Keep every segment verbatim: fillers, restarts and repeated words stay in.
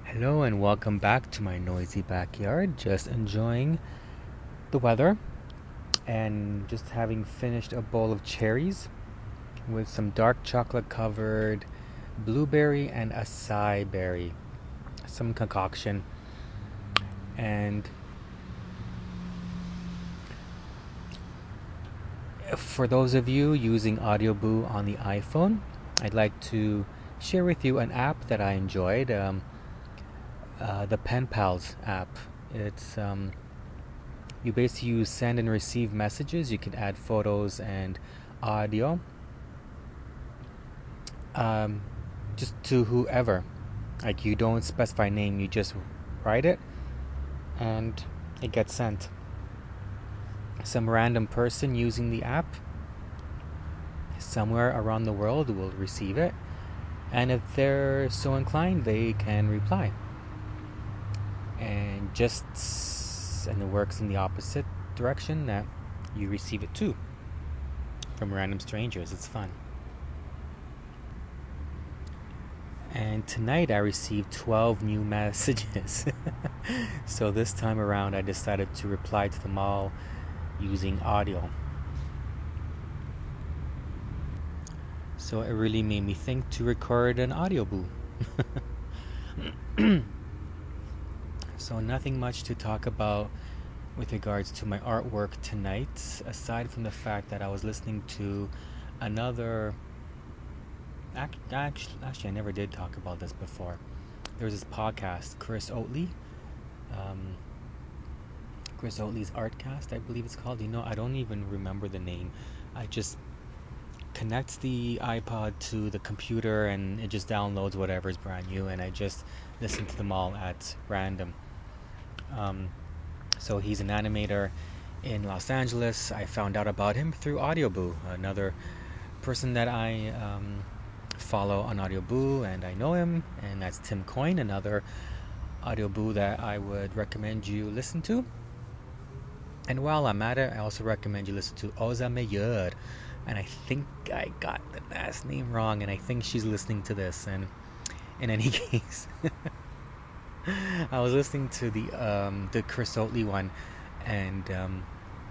Hello and welcome back to my noisy backyard. Just enjoying the weather and just having finished a bowl of cherries with some dark chocolate covered blueberry and acai berry, some concoction. And for those of you using Audioboo on the iPhone, I'd like to share with you an app that I enjoyed. Um, Uh, the Pen Pals app. It's um, you basically use send and receive messages. You can add photos and audio, um, just to whoever. Like you don't specify name, you just write it, and it gets sent. Some random person using the app somewhere around the world will receive it, and if they're so inclined, they can reply. And just and it works in the opposite direction, that you receive it too from random strangers. It's fun. And tonight I received twelve new messages. So this time around I decided to reply to them all using audio. So it really made me think to record an Audioboo. So nothing much to talk about with regards to my artwork tonight, aside from the fact that I was listening to another... Actually, actually I never did talk about this before. There was this podcast, Chris Oatley. Um, Chris Oatley's Artcast, I believe it's called. You know, I don't even remember the name. I just connect the iPod to the computer and it just downloads whatever is brand new, and I just listen to them all at random. Um, so he's an animator in Los Angeles. I found out about him through Audioboo, another person that I um, follow on Audioboo, and I know him, and that's Tim Coyne, another Audioboo that I would recommend you listen to. And while I'm at it, I also recommend you listen to Oza Meyer, and I think I got the last name wrong, and I think she's listening to this. And in any case, I was listening to the um, the Chris Oatley one, and um,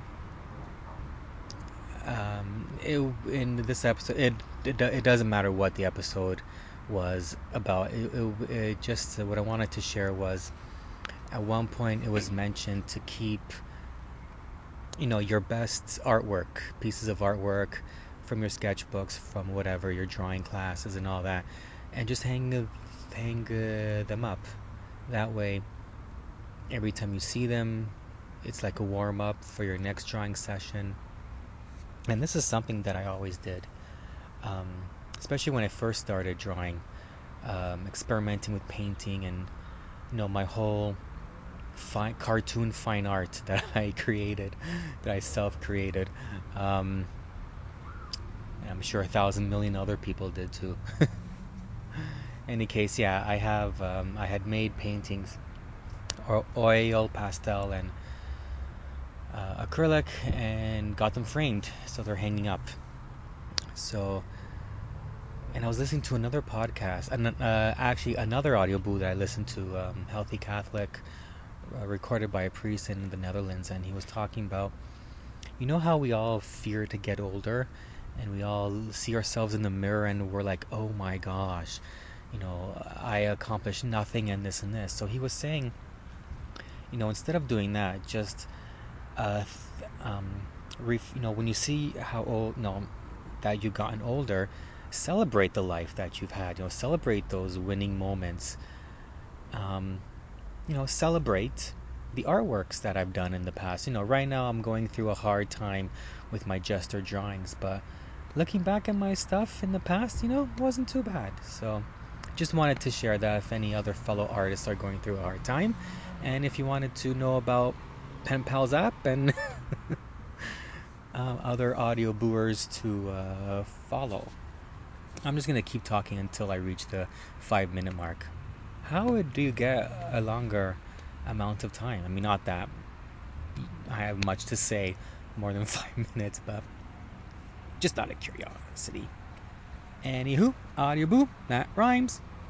um, it, in this episode, it, it it doesn't matter what the episode was about. It, it, it just uh, what I wanted to share was, at one point it was mentioned to keep, you know, your best artwork, pieces of artwork from your sketchbooks, from whatever your drawing classes and all that, and just hang uh, hang uh, them up. That way, every time you see them, it's like a warm-up for your next drawing session. And this is something that I always did, um, especially when I first started drawing, um, experimenting with painting, and you know, my whole fine cartoon fine art that I created, that I self-created. Um, I'm sure a thousand million other people did too. Any case, yeah, I have um, I had made paintings, or oil, pastel, and uh, acrylic, and got them framed, so they're hanging up. So, and I was listening to another podcast, and uh, actually another Audioboo that I listened to, um, Healthy Catholic, uh, recorded by a priest in the Netherlands, and he was talking about, you know how we all fear to get older, and we all see ourselves in the mirror, and we're like, oh my gosh, you know, I accomplished nothing and this and this. So he was saying, you know, instead of doing that, just, uh, th- um, ref- you know, when you see how old, no, that you've gotten older, celebrate the life that you've had. You know, celebrate those winning moments. Um, you know, celebrate the artworks that I've done in the past. You know, right now I'm going through a hard time with my gesture drawings, but looking back at my stuff in the past, you know, wasn't too bad. So just wanted to share that if any other fellow artists are going through a hard time, and if you wanted to know about Pen Pals app and uh, other Audiobooers to uh, follow. I'm just going to keep talking until I reach the five minute mark. How do you get a longer amount of time? I mean, not that I have much to say more than five minutes, but just out of curiosity. Anywho, Audioboo, that rhymes.